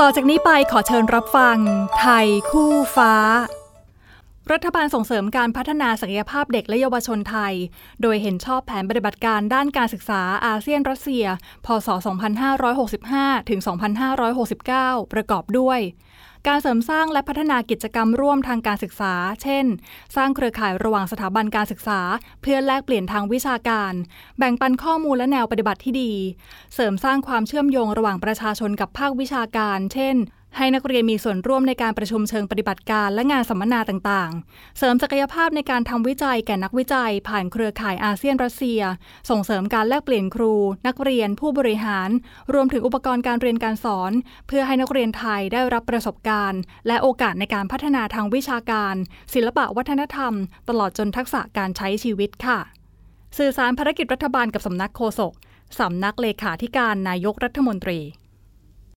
ต่อจากนี้ไปขอเชิญรับฟังไทยคู่ฟ้ารัฐบาลส่งเสริมการพัฒนาศักยภาพเด็กและเยาวชนไทยโดยเห็นชอบแผนปฏิบัติการด้านการศึกษาอาเซียนรัสเซียพ.ศ. 2565 ถึง 2569 ประกอบด้วยการเสริมสร้างและพัฒนากิจกรรมร่วมทางการศึกษาเช่นสร้างเครือข่ายระหว่างสถาบันการศึกษาเพื่อแลกเปลี่ยนทางวิชาการแบ่งปันข้อมูลและแนวปฏิบัติที่ดีเสริมสร้างความเชื่อมโยงระหว่างประชาชนกับภาควิชาการเช่นให้นักเรียนมีส่วนร่วมในการประชุมเชิงปฏิบัติการและงานสัมมนาต่างๆเสริมศักยภาพในการทำวิจัยแก่นักวิจัยผ่านเครือข่ายอาเซียนรัสเซียส่งเสริมการแลกเปลี่ยนครูนักเรียนผู้บริหารรวมถึงอุปกรณ์การเรียนการสอนเพื่อให้นักเรียนไทยได้รับประสบการณ์และโอกาสในการพัฒนาทางวิชาการศิลปะวัฒนธรรมตลอดจนทักษะการใช้ชีวิตค่ะสื่อสารภารกิจรัฐบาลกับสำนักโฆษกสำนักเลขาธิการนายกรัฐมนตรี